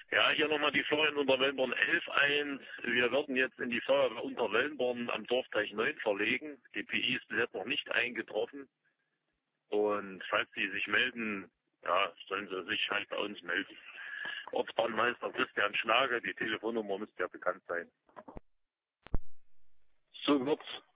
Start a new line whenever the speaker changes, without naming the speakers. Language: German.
Ja, hier nochmal die Florian unter Wellenborn 11 ein. Wir werden jetzt in die Feuerwehr unter Wellenborn am Dorfteich 9 verlegen. Die PI ist bis jetzt noch nicht eingetroffen. Und falls Sie sich melden, ja, sollen Sie sich halt bei uns melden. Ortsbahnmeister Christian Schlage, die Telefonnummer müsste ja bekannt sein.
So wird's.